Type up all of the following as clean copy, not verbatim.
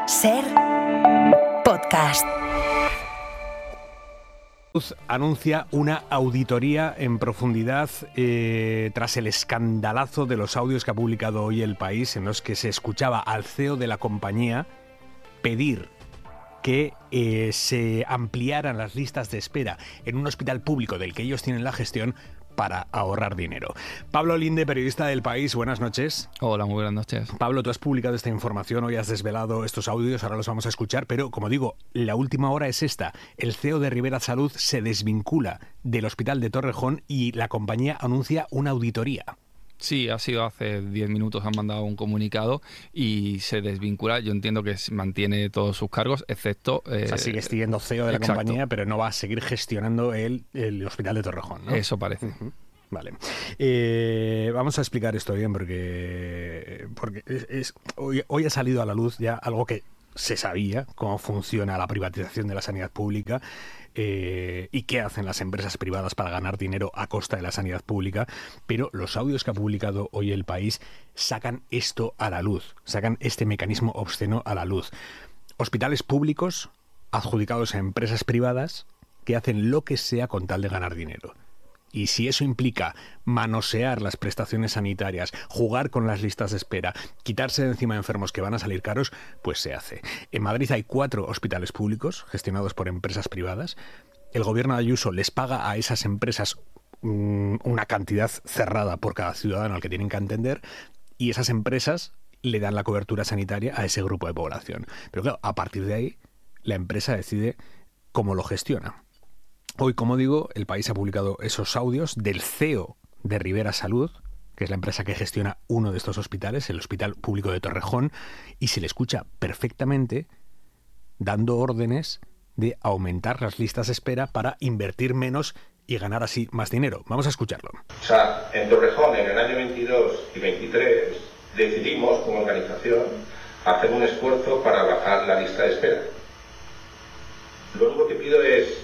SER Podcast. Anuncia una auditoría en profundidad tras el escandalazo de los audios que ha publicado hoy El País, en los que se escuchaba al CEO de la compañía pedir que se ampliaran las listas de espera en un hospital público del que ellos tienen la gestión para ahorrar dinero. Pablo Linde, periodista del País, buenas noches. Hola, muy buenas noches. Pablo, tú has publicado esta información, hoy has desvelado estos audios, ahora los vamos a escuchar, pero como digo, la última hora es esta. El CEO de Ribera Salud se desvincula del hospital de Torrejón y la compañía anuncia una auditoría. Sí, ha sido hace 10 minutos, han mandado un comunicado y se desvincula. Yo entiendo que mantiene todos sus cargos, excepto... o sea, sigue siendo CEO de la compañía, pero no va a seguir gestionando el hospital de Torrejón, ¿no? Eso parece. Uh-huh. Vale. Vamos a explicar esto bien porque hoy ha salido a la luz ya algo que se sabía, cómo funciona la privatización de la sanidad pública y qué hacen las empresas privadas para ganar dinero a costa de la sanidad pública, pero los audios que ha publicado hoy El País sacan esto a la luz, sacan este mecanismo obsceno a la luz. Hospitales públicos adjudicados a empresas privadas que hacen lo que sea con tal de ganar dinero. Y si eso implica manosear las prestaciones sanitarias, jugar con las listas de espera, quitarse de encima enfermos que van a salir caros, pues se hace. En Madrid hay 4 hospitales públicos gestionados por empresas privadas. El gobierno de Ayuso les paga a esas empresas una cantidad cerrada por cada ciudadano al que tienen que atender, y esas empresas le dan la cobertura sanitaria a ese grupo de población. Pero claro, a partir de ahí, la empresa decide cómo lo gestiona. Hoy, como digo, El País ha publicado esos audios del CEO de Ribera Salud, que es la empresa que gestiona uno de estos hospitales, el Hospital Público de Torrejón, y se le escucha perfectamente dando órdenes de aumentar las listas de espera para invertir menos y ganar así más dinero. Vamos a escucharlo. O sea, en Torrejón, en el año 22 y 23, decidimos como organización hacer un esfuerzo para bajar la lista de espera. Lo único que pido es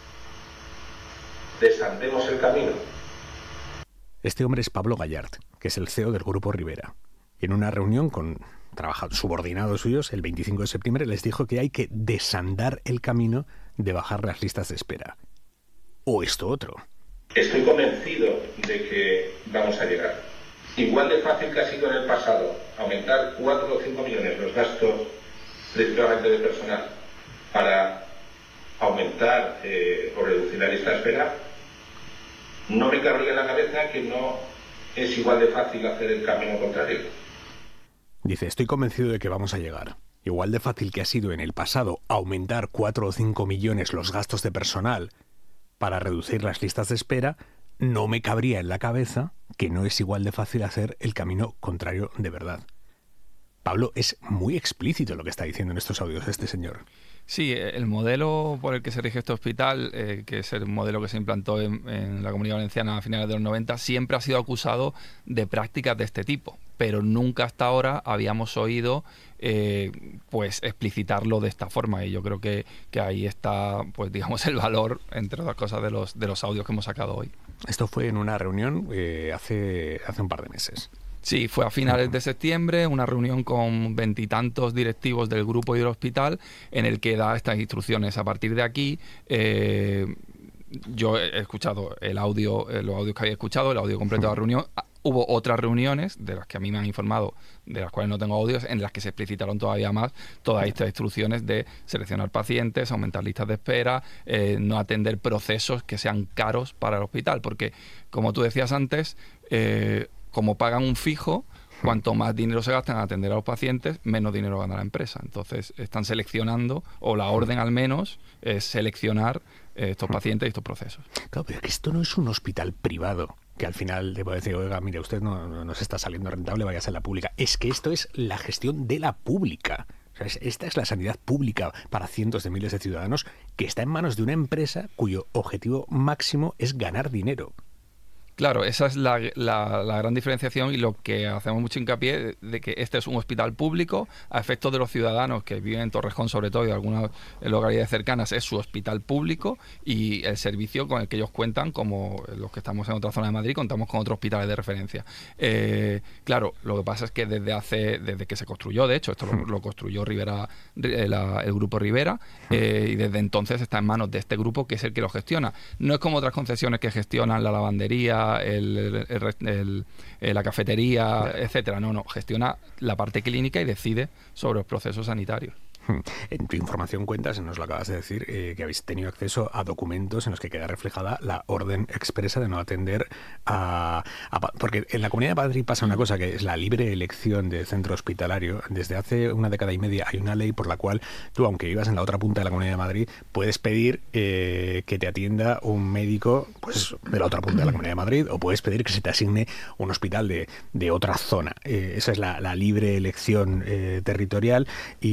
desandemos el camino. Este hombre es Pablo Gallart, que es el CEO del Grupo Ribera. En una reunión con subordinados suyos, el 25 de septiembre, les dijo que hay que desandar el camino de bajar las listas de espera. O esto otro. Estoy convencido de que vamos a llegar. Igual de fácil que ha sido en el pasado aumentar 4 o 5 millones los gastos principalmente de personal para aumentar o reducir la lista de espera. No me cabría en la cabeza que no es igual de fácil hacer el camino contrario. Dice, estoy convencido de que vamos a llegar. Igual de fácil que ha sido en el pasado aumentar 4 o 5 millones los gastos de personal para reducir las listas de espera, no me cabría en la cabeza que no es igual de fácil hacer el camino contrario de verdad. Pablo, es muy explícito lo que está diciendo en estos audios este señor. Sí, el modelo por el que se rige este hospital, que es el modelo que se implantó en la Comunidad Valenciana a finales de los 90, siempre ha sido acusado de prácticas de este tipo, pero nunca hasta ahora habíamos oído pues explicitarlo de esta forma, y yo creo que ahí está, pues digamos, el valor, entre otras cosas, de los audios que hemos sacado hoy. Esto fue en una reunión hace un par de meses. Sí, fue a finales de septiembre, una reunión con 20 y tantos directivos del grupo y del hospital, en el que da estas instrucciones. A partir de aquí, yo he escuchado los audios que había escuchado, el audio completo de la reunión. Hubo otras reuniones, de las que a mí me han informado, de las cuales no tengo audios, en las que se explicitaron todavía más todas estas instrucciones de seleccionar pacientes, aumentar listas de espera, no atender procesos que sean caros para el hospital. Porque, como tú decías antes, como pagan un fijo, cuanto más dinero se gastan en atender a los pacientes, menos dinero gana la empresa. Entonces están seleccionando, o la orden al menos, es seleccionar estos pacientes y estos procesos. Claro, pero que esto no es un hospital privado, que al final le puede decir, oiga, mire, usted no se está saliendo rentable, váyase a la pública. Es que esto es la gestión de la pública. O sea, esta es la sanidad pública para cientos de miles de ciudadanos que está en manos de una empresa cuyo objetivo máximo es ganar dinero. Claro, esa es la gran diferenciación y lo que hacemos mucho hincapié de que este es un hospital público a efectos de los ciudadanos que viven en Torrejón, sobre todo, y algunas localidades cercanas, es su hospital público y el servicio con el que ellos cuentan, como los que estamos en otra zona de Madrid, contamos con otros hospitales de referencia. Claro, lo que pasa es que desde que se construyó, de hecho, esto lo construyó Rivera, el grupo Rivera, y desde entonces está en manos de este grupo que es el que lo gestiona. No es como otras concesiones que gestionan la lavandería, la cafetería, etcétera. No, gestiona la parte clínica y decide sobre los procesos sanitarios. En tu información cuentas, nos lo acabas de decir, que habéis tenido acceso a documentos en los que queda reflejada la orden expresa de no atender porque en la Comunidad de Madrid pasa una cosa que es la libre elección de centro hospitalario. Desde hace una década y media hay una ley por la cual tú, aunque vivas en la otra punta de la Comunidad de Madrid, puedes pedir que te atienda un médico pues de la otra punta de la Comunidad de Madrid, o puedes pedir que se te asigne un hospital de otra zona. Esa es la libre elección territorial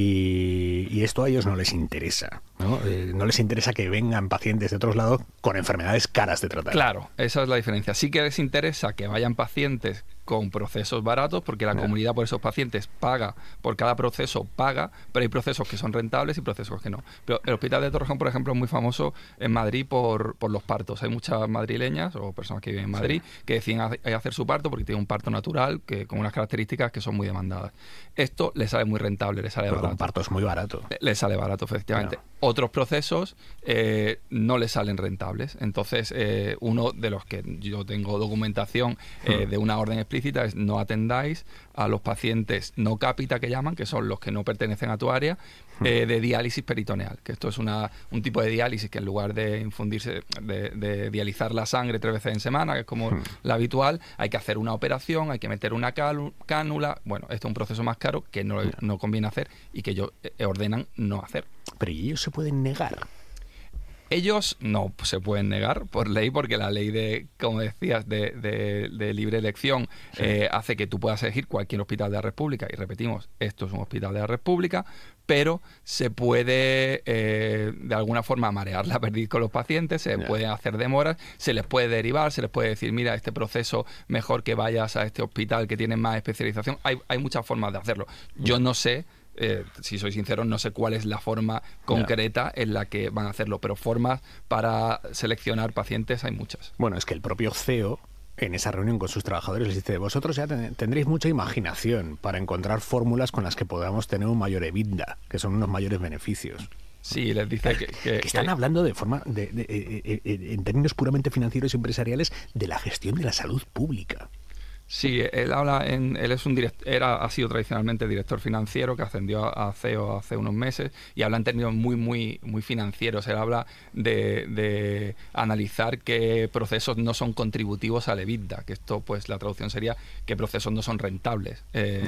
y esto a ellos no les interesa, ¿no? No les interesa que vengan pacientes de otros lados con enfermedades caras de tratar. Claro, esa es la diferencia. Sí que les interesa que vayan pacientes con procesos baratos, porque la comunidad por esos pacientes paga, por cada proceso paga, pero hay procesos que son rentables y procesos que no. Pero el Hospital de Torrejón, por ejemplo, es muy famoso en Madrid por los partos. Hay muchas madrileñas o personas que viven en Madrid que deciden hacer su parto porque tienen un parto natural con unas características que son muy demandadas. Esto les sale muy rentable, les sale barato. Un parto es muy barato. Les sale barato, efectivamente. Otros procesos no les salen rentables. Entonces, uno de los que yo tengo documentación de una orden explícita es: no atendáis a los pacientes no cápita, que llaman, que son los que no pertenecen a tu área, de diálisis peritoneal, que esto es un tipo de diálisis que en lugar de infundirse, de dializar la sangre 3 veces en semana, que es como la habitual, hay que hacer una operación, hay que meter una cánula. Bueno, esto es un proceso más caro que no conviene hacer y que ellos ordenan no hacer. Pero ellos se pueden negar. Ellos no se pueden negar por ley, porque la ley de, como decías, de libre elección hace que tú puedas elegir cualquier hospital de la República. Y repetimos, esto es un hospital de la República, pero se puede de alguna forma marear la perdiz con los pacientes, se pueden hacer demoras, se les puede derivar, se les puede decir: mira, este proceso mejor que vayas a este hospital que tiene más especialización. Hay muchas formas de hacerlo. Yo no sé, si soy sincero, no sé cuál es la forma concreta en la que van a hacerlo, pero formas para seleccionar pacientes hay muchas. Bueno, es que el propio CEO en esa reunión con sus trabajadores les dice: vosotros ya tendréis mucha imaginación para encontrar fórmulas con las que podamos tener un mayor EBITDA, que son unos mayores beneficios. Sí, les dice que están hablando de forma en términos puramente financieros y empresariales de la gestión de la salud pública. Sí, él ha sido tradicionalmente director financiero, que ascendió a CEO hace unos meses, y habla en términos muy, muy, muy financieros. Él habla de analizar qué procesos no son contributivos al EBITDA, que esto, pues, la traducción sería qué procesos no son rentables.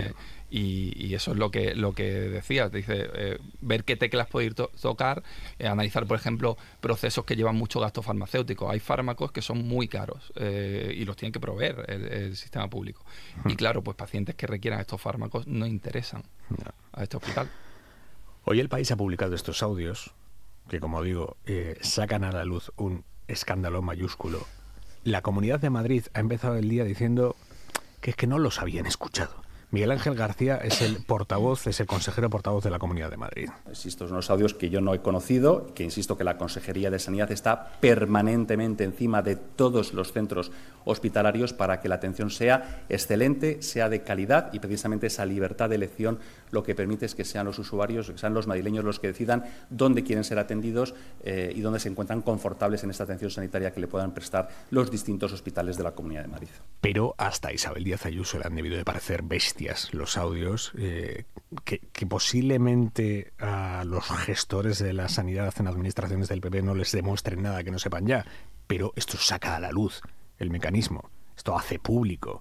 Y eso es lo que decías, dice, ver qué teclas puede ir tocar, analizar, por ejemplo, procesos que llevan mucho gasto farmacéutico. Hay fármacos que son muy caros y los tiene que proveer el sistema público. Y claro, pues pacientes que requieran estos fármacos no interesan a este hospital. Hoy El País ha publicado estos audios que, como digo, sacan a la luz un escándalo mayúsculo. La Comunidad de Madrid ha empezado el día diciendo que es que no los habían escuchado. Miguel Ángel García es el consejero portavoz de la Comunidad de Madrid. Estos son unos audios que yo no he conocido, que insisto que la Consejería de Sanidad está permanentemente encima de todos los centros hospitalarios para que la atención sea excelente, sea de calidad, y precisamente esa libertad de elección lo que permite es que sean los usuarios, que sean los madrileños los que decidan dónde quieren ser atendidos y dónde se encuentran confortables en esta atención sanitaria que le puedan prestar los distintos hospitales de la Comunidad de Madrid. Pero hasta Isabel Díaz Ayuso le han debido de parecer bestias los audios que posiblemente a los gestores de la sanidad en administraciones del PP no les demuestren nada que no sepan ya, pero esto saca a la luz el mecanismo, esto hace público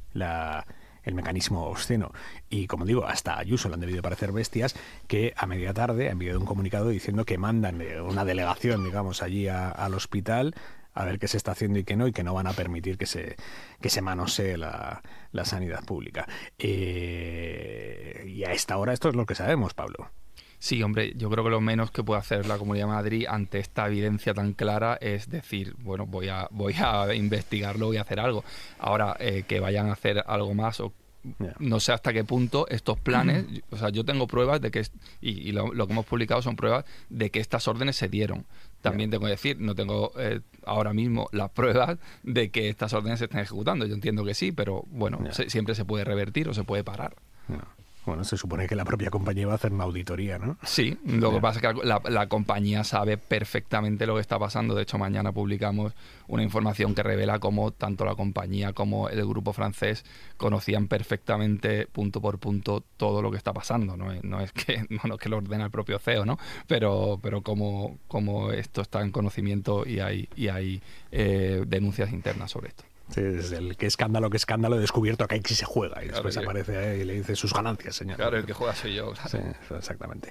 el mecanismo obsceno. Y como digo, hasta a Ayuso le han debido parecer bestias, que a media tarde ha enviado un comunicado diciendo que mandan una delegación, digamos, allí al hospital a ver qué se está haciendo y qué no van a permitir que se manosee la sanidad pública. Y a esta hora esto es lo que sabemos, Pablo. Sí, hombre, yo creo que lo menos que puede hacer la Comunidad de Madrid ante esta evidencia tan clara es decir, bueno, voy a investigarlo, voy a hacer algo. Ahora, que vayan a hacer algo más o no sé hasta qué punto estos planes, o sea, yo tengo pruebas de que, y lo que hemos publicado son pruebas de que estas órdenes se dieron. También tengo que decir, no tengo ahora mismo las pruebas de que estas órdenes se estén ejecutando. Yo entiendo que sí, pero bueno, siempre se puede revertir o se puede parar. Bueno, se supone que la propia compañía va a hacer una auditoría, ¿no? Sí, lo que pasa es que la compañía sabe perfectamente lo que está pasando. De hecho, mañana publicamos una información que revela cómo tanto la compañía como el grupo francés conocían perfectamente, punto por punto, todo lo que está pasando. No es que lo ordena el propio CEO, ¿no? Pero como esto está en conocimiento y hay denuncias internas sobre esto. Sí, desde el qué escándalo, he descubierto que aquí se juega y después aparece ahí y le dice sus ganancias, señor. Claro, el que juega soy yo. Claro. Sí, exactamente.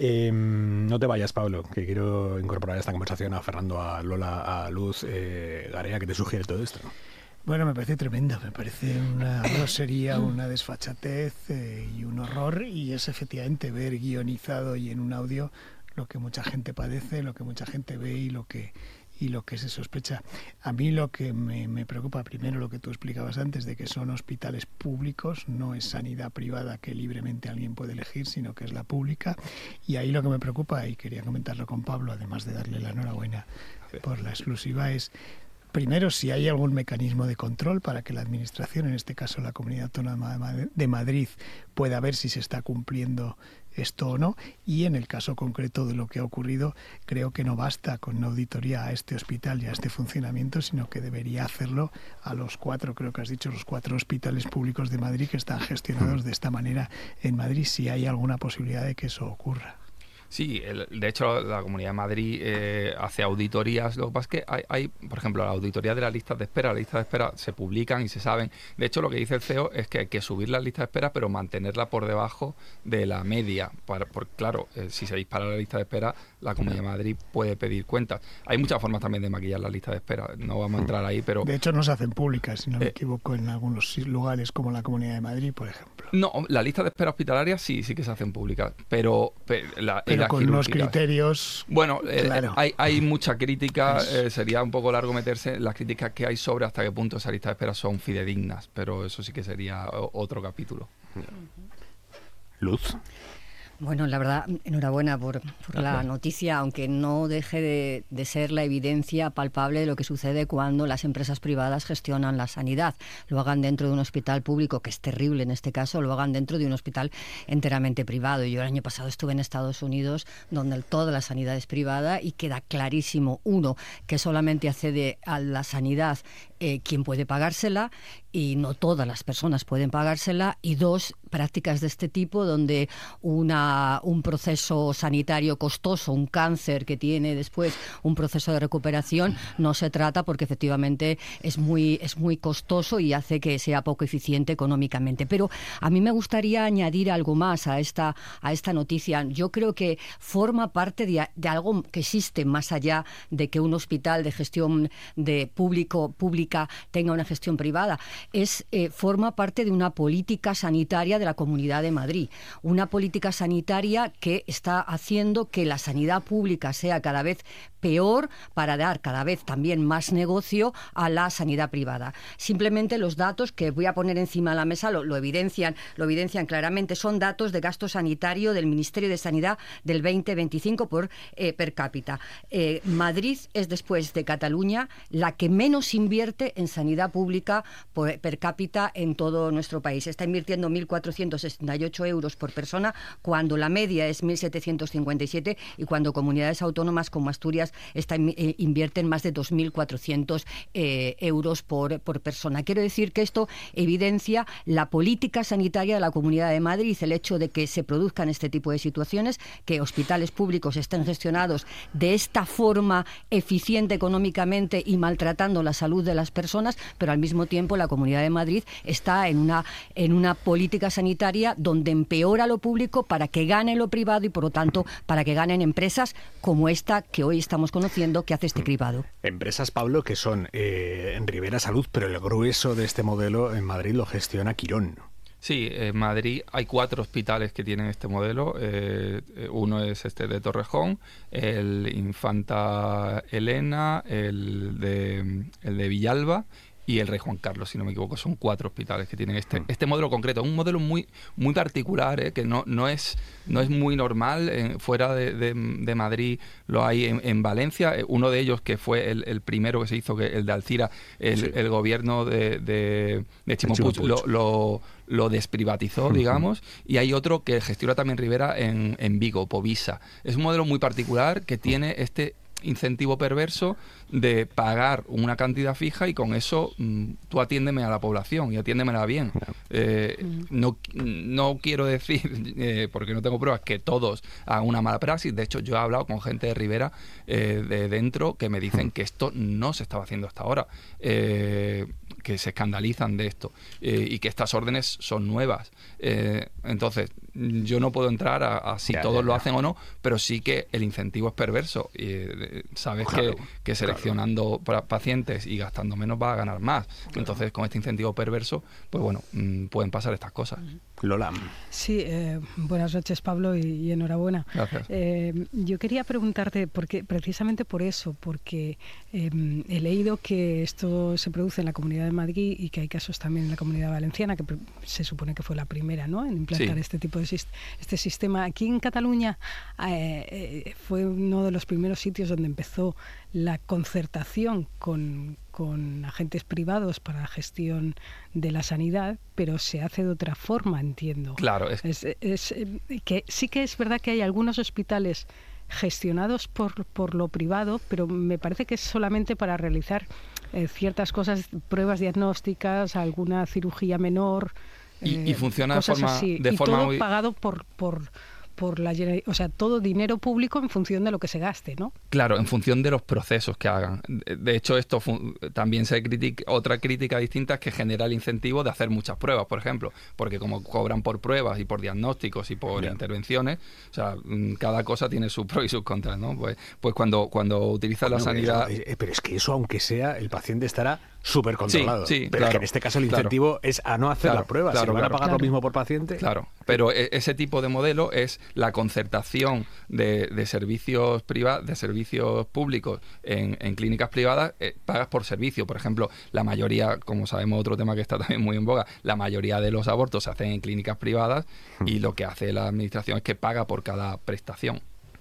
No te vayas, Pablo, que quiero incorporar a esta conversación a Fernando, a Lola, a Luz, Garea, que te sugiere todo esto. Bueno, me parece tremendo, me parece una grosería, una desfachatez y un horror, y es efectivamente ver guionizado y en un audio lo que mucha gente padece, lo que mucha gente ve y lo que se sospecha. A mí lo que me preocupa, primero lo que tú explicabas antes, de que son hospitales públicos, no es sanidad privada que libremente alguien puede elegir, sino que es la pública. Y ahí lo que me preocupa, y quería comentarlo con Pablo, además de darle la enhorabuena por la exclusiva, es primero si hay algún mecanismo de control para que la Administración, en este caso la Comunidad Autónoma de Madrid, pueda ver si se está cumpliendo esto o no, y en el caso concreto de lo que ha ocurrido, creo que no basta con una auditoría a este hospital y a este funcionamiento, sino que debería hacerlo a los 4, creo que has dicho, los 4 hospitales públicos de Madrid que están gestionados de esta manera en Madrid, si hay alguna posibilidad de que eso ocurra. Sí, de hecho la Comunidad de Madrid hace auditorías. Lo que pasa es que hay, por ejemplo, la auditoría de las listas de espera. Las listas de espera se publican y se saben. De hecho, lo que dice el CEO es que hay que subir las listas de espera, pero mantenerla por debajo de la media. Porque claro, si se dispara la lista de espera, la Comunidad de Madrid puede pedir cuentas. Hay muchas formas también de maquillar la lista de espera. No vamos a entrar ahí, pero... De hecho, no se hacen públicas, si no me equivoco, en algunos lugares como la Comunidad de Madrid, por ejemplo. No, la lista de espera hospitalaria sí que se hacen públicas, pero con unos criterios... Bueno, claro. hay mucha crítica, sería un poco largo meterse en las críticas que hay sobre hasta qué punto esas listas de espera son fidedignas, pero eso sí que sería otro capítulo. Luz. Bueno, la verdad, enhorabuena por la noticia, aunque no deje de ser la evidencia palpable de lo que sucede cuando las empresas privadas gestionan la sanidad. Lo hagan dentro de un hospital público, que es terrible en este caso, lo hagan dentro de un hospital enteramente privado. Yo el año pasado estuve en Estados Unidos, donde toda la sanidad es privada y queda clarísimo, uno, que solamente accede a la sanidad quien puede pagársela, y no todas las personas pueden pagársela, y dos, prácticas de este tipo donde un proceso sanitario costoso, un cáncer que tiene después un proceso de recuperación, no se trata porque efectivamente es muy costoso y hace que sea poco eficiente económicamente. Pero a mí me gustaría añadir algo más a esta noticia. Yo creo que forma parte de algo que existe más allá de que un hospital de gestión pública tenga una gestión privada. Forma parte de una política sanitaria de la Comunidad de Madrid. Una política sanitaria que está haciendo que la sanidad pública sea cada vez peor para dar cada vez también más negocio a la sanidad privada. Simplemente los datos que voy a poner encima de la mesa lo evidencian claramente. Son datos de gasto sanitario del Ministerio de Sanidad del 2025 per cápita. Madrid es, después de Cataluña, la que menos invierte en sanidad pública per cápita en todo nuestro país. Está invirtiendo 1.468 euros por persona, cuando la media es 1.757, y cuando comunidades autónomas como Asturias invierten más de 2.400 euros por persona. Quiero decir que esto evidencia la política sanitaria de la Comunidad de Madrid, el hecho de que se produzcan este tipo de situaciones, que hospitales públicos estén gestionados de esta forma eficiente económicamente y maltratando la salud de las personas, pero al mismo tiempo la Comunidad de Madrid está en una política sanitaria donde empeora lo público para que gane lo privado y, por lo tanto, para que ganen empresas como esta que hoy estamos conociendo que hace este cribado. Empresas, Pablo, que son en Rivera Salud, pero el grueso de este modelo en Madrid lo gestiona Quirón. Sí, en Madrid hay 4 hospitales que tienen este modelo. Uno es este de Torrejón, el Infanta Elena, el de Villalba y el Rey Juan Carlos, si no me equivoco. Son 4 hospitales que tienen este modelo concreto. Es un modelo muy particular, que no es muy normal. Fuera de Madrid lo hay en Valencia. Uno de ellos, que fue el primero que se hizo, que el de Alcira, el gobierno de Chimo Puig lo desprivatizó, digamos, y hay otro que gestiona también Rivera en Vigo, Povisa. Es un modelo muy particular que tiene este incentivo perverso de pagar una cantidad fija y con eso tú atiéndeme a la población y atiéndemela bien. No quiero decir, porque no tengo pruebas, que todos hagan una mala praxis. De hecho, yo he hablado con gente de Rivera de dentro que me dicen que esto no se estaba haciendo hasta ahora, que se escandalizan de esto y que estas órdenes son nuevas. Entonces, yo no puedo entrar a si todos lo hacen o no, pero sí que el incentivo es perverso. Sabes que seleccionando pacientes y gastando menos vas a ganar más. Entonces, con este incentivo perverso, pues bueno, pueden pasar estas cosas. Lola. Sí, buenas noches, Pablo, y enhorabuena. Gracias. Yo quería preguntarte, precisamente por eso, porque he leído que esto se produce en la Comunidad de Madrid y que hay casos también en la Comunidad Valenciana, que se supone que fue la primera, ¿no?, en implantar este tipo de este sistema. Aquí en Cataluña fue uno de los primeros sitios donde empezó la concertación con agentes privados para la gestión de la sanidad, pero se hace de otra forma, entiendo. Claro. Que sí que es verdad que hay algunos hospitales gestionados por lo privado, pero me parece que es solamente para realizar ciertas cosas, pruebas diagnósticas, alguna cirugía menor. Y funciona cosas de forma todo muy... pagado por o sea, todo dinero público en función de lo que se gaste, ¿no? Claro, en función de los procesos que hagan. De hecho, esto también otra crítica distinta es que genera el incentivo de hacer muchas pruebas, por ejemplo, porque como cobran por pruebas y por diagnósticos y por intervenciones, o sea, cada cosa tiene sus pros y sus contras, ¿no? Pues cuando utilizas la sanidad... Pero es que eso, aunque sea, el paciente estará súper controlado. Sí, pero claro, que en este caso el incentivo es a no hacer la prueba. Si van a pagar lo mismo por paciente... Claro, pero ese tipo de modelo es la concertación de servicios privados, de servicios públicos en clínicas privadas. Pagas por servicio. Por ejemplo, la mayoría, como sabemos, otro tema que está también muy en boga, la mayoría de los abortos se hacen en clínicas privadas y lo que hace la administración es que paga por cada prestación.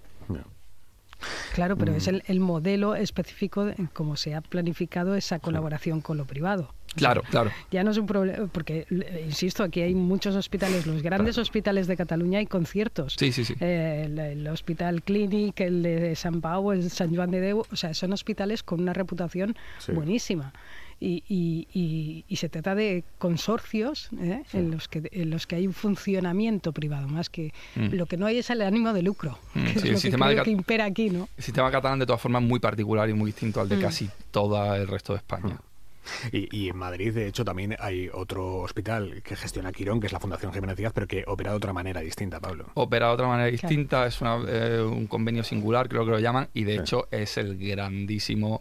Claro, pero es el modelo específico de cómo se ha planificado esa colaboración con lo privado. Claro. Ya no es un problema, porque, insisto, aquí hay muchos hospitales, los grandes hospitales de Cataluña hay conciertos. Sí. El Hospital Clínic, el de Sant Pau, el Sant Joan de Déu, o sea, son hospitales con una reputación buenísima. Y se trata de consorcios en los que hay un funcionamiento privado, más que lo que no hay es el ánimo de lucro, que es lo que creo que impera aquí, ¿no? El sistema catalán, de todas formas, es muy particular y muy distinto al de casi todo el resto de España. Y en Madrid, de hecho, también hay otro hospital que gestiona Quirón, que es la Fundación Jiménez Díaz, pero que opera de otra manera distinta, Pablo. Opera de otra manera distinta, es un convenio singular, creo que lo llaman, y de hecho es el grandísimo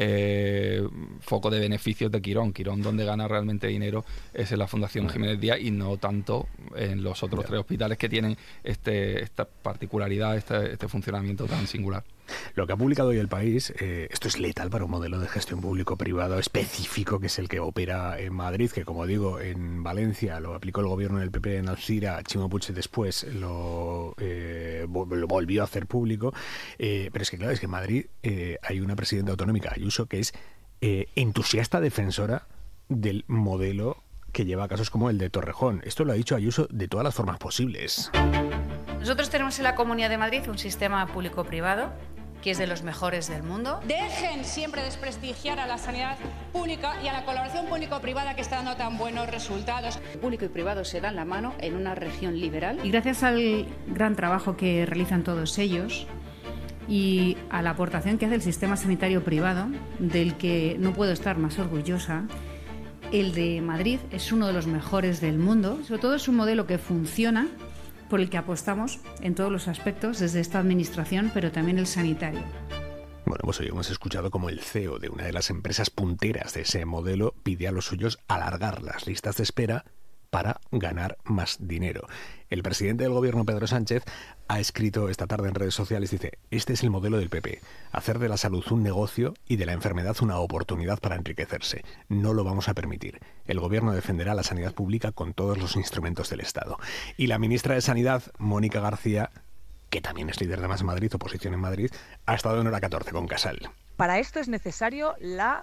foco de beneficios de Quirón. Quirón, donde gana realmente dinero, es en la Fundación Jiménez Díaz y no tanto en los otros 3 hospitales que tienen esta particularidad, este funcionamiento tan singular. Lo que ha publicado hoy El País, esto es letal para un modelo de gestión público-privado específico, que es el que opera en Madrid, que, como digo, en Valencia lo aplicó el gobierno del PP en Alcira, Chimo Puig después lo volvió a hacer público. Pero es que, claro, es que en Madrid hay una presidenta autonómica, Ayuso, que es entusiasta defensora del modelo que lleva a casos como el de Torrejón. Esto lo ha dicho Ayuso de todas las formas posibles. Nosotros tenemos en la Comunidad de Madrid un sistema público-privado que es de los mejores del mundo. Dejen siempre desprestigiar a la sanidad pública y a la colaboración público-privada que está dando tan buenos resultados. El público y privado se dan la mano en una región liberal. Y gracias al gran trabajo que realizan todos ellos y a la aportación que hace el sistema sanitario privado, del que no puedo estar más orgullosa, el de Madrid es uno de los mejores del mundo. Sobre todo es un modelo que funciona, por el que apostamos en todos los aspectos desde esta administración, pero también el sanitario. Bueno, pues hoy hemos escuchado como el CEO de una de las empresas punteras de ese modelo pide a los suyos alargar las listas de espera para ganar más dinero. El presidente del gobierno, Pedro Sánchez, ha escrito esta tarde en redes sociales, dice: este es el modelo del PP, hacer de la salud un negocio y de la enfermedad una oportunidad para enriquecerse. No lo vamos a permitir. El gobierno defenderá la sanidad pública con todos los instrumentos del Estado. Y la ministra de Sanidad, Mónica García, que también es líder de Más Madrid, oposición en Madrid, ha estado en Hora 14 con Casal. Para esto es necesario la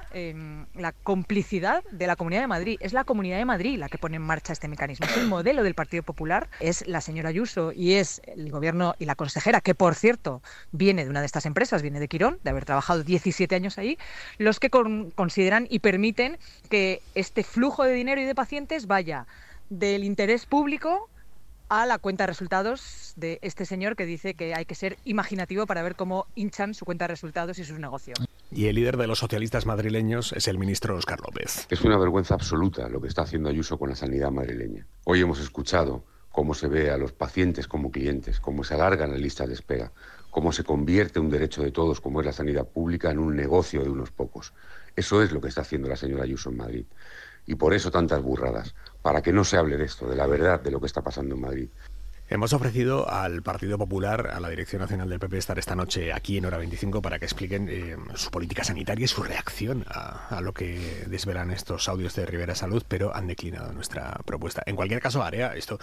complicidad de la Comunidad de Madrid. Es la Comunidad de Madrid la que pone en marcha este mecanismo. Es el modelo del Partido Popular, es la señora Ayuso y es el gobierno y la consejera, que por cierto viene de una de estas empresas, viene de Quirón, de haber trabajado 17 años ahí, los que consideran y permiten que este flujo de dinero y de pacientes vaya del interés público a la cuenta de resultados de este señor que dice que hay que ser imaginativo para ver cómo hinchan su cuenta de resultados y sus negocios. Y el líder de los socialistas madrileños es el ministro Óscar López. Es una vergüenza absoluta lo que está haciendo Ayuso con la sanidad madrileña. Hoy hemos escuchado cómo se ve a los pacientes como clientes, cómo se alargan las listas de espera, cómo se convierte un derecho de todos, como es la sanidad pública, en un negocio de unos pocos. Eso es lo que está haciendo la señora Ayuso en Madrid. Y por eso tantas burradas, para que no se hable de esto, de la verdad de lo que está pasando en Madrid. Hemos ofrecido al Partido Popular, a la Dirección Nacional del PP, estar esta noche aquí en Hora 25 para que expliquen su política sanitaria y su reacción a lo que desvelan estos audios de Rivera Salud, pero han declinado nuestra propuesta. En cualquier caso, Area, esto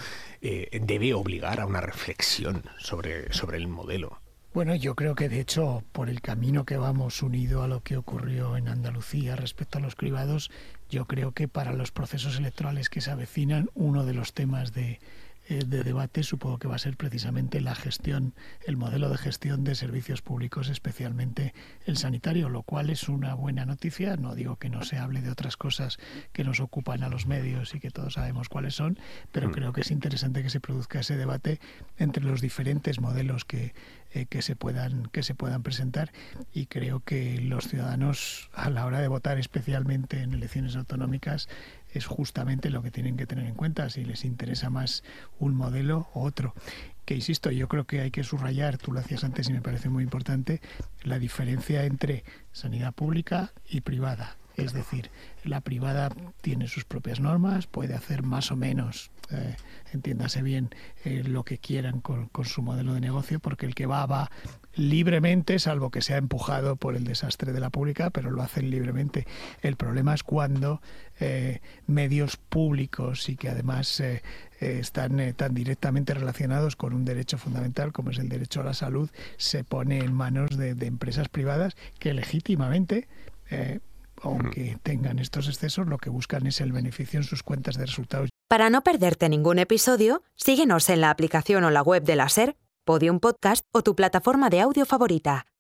debe obligar a una reflexión sobre el modelo. Bueno, yo creo que de hecho, por el camino que vamos unido a lo que ocurrió en Andalucía respecto a los cribados, yo creo que para los procesos electorales que se avecinan, uno de los temas de debate supongo que va a ser precisamente la gestión, el modelo de gestión de servicios públicos, especialmente el sanitario, lo cual es una buena noticia. No digo que no se hable de otras cosas que nos ocupan a los medios y que todos sabemos cuáles son, pero creo que es interesante que se produzca ese debate entre los diferentes modelos que se puedan presentar, y creo que los ciudadanos, a la hora de votar, especialmente en elecciones autonómicas, es justamente lo que tienen que tener en cuenta, si les interesa más un modelo u otro. Que insisto, yo creo que hay que subrayar, tú lo hacías antes y me parece muy importante, la diferencia entre sanidad pública y privada. Es decir, la privada tiene sus propias normas, puede hacer más o menos, entiéndase bien, lo que quieran con su modelo de negocio, porque el que va libremente, salvo que sea empujado por el desastre de la pública, pero lo hacen libremente. El problema es cuando medios públicos y que además están tan directamente relacionados con un derecho fundamental como es el derecho a la salud, se pone en manos de empresas privadas que legítimamente, aunque tengan estos excesos, lo que buscan es el beneficio en sus cuentas de resultados. Para no perderte ningún episodio, síguenos en la aplicación o la web de la SER, Podium Podcast o tu plataforma de audio favorita.